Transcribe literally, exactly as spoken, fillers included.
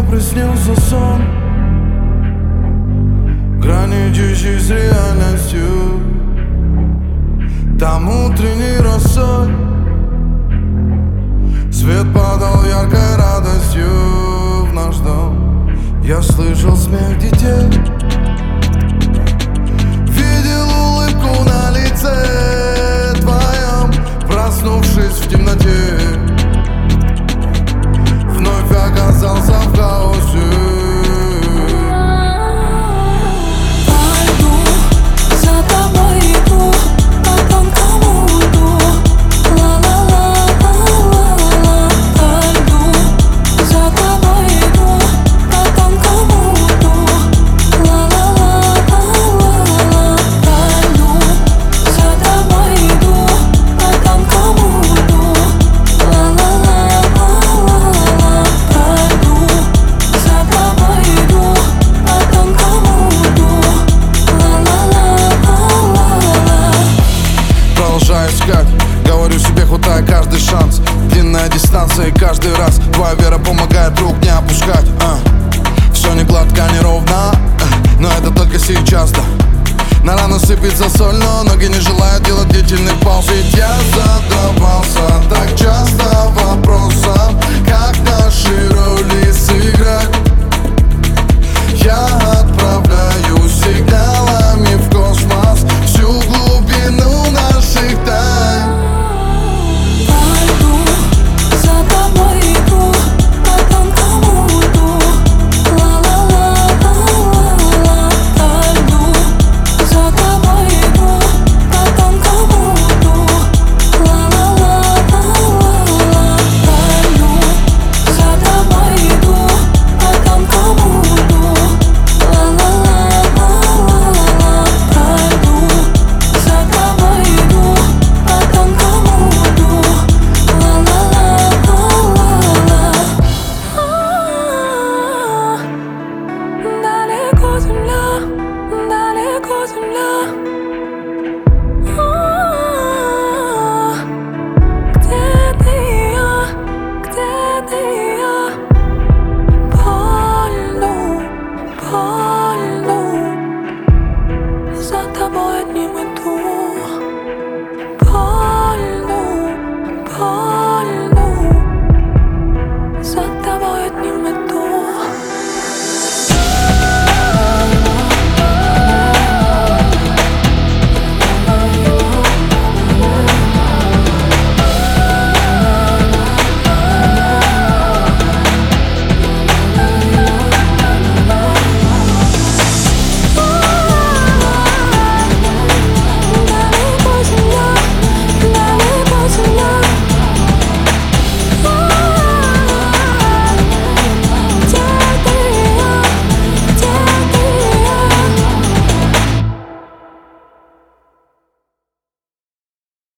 приснился сон, граничащий с реальностью. Там утренней росой свет падал яркой радостью в наш дом. Я слышал смех детей, видел улыбку на лице твоем. Проснувшись в темноте, вновь оказался в хаосе. Говорю себе, хватай каждый шанс. Длинная дистанция и каждый раз твоя вера помогает рук не опускать. а. Все не гладко, не ровно, но это только сейчас, да. На рану сыпется соль, но ноги не желают делать длительных пауз. Ведь я задавался так часто вопросом, как наши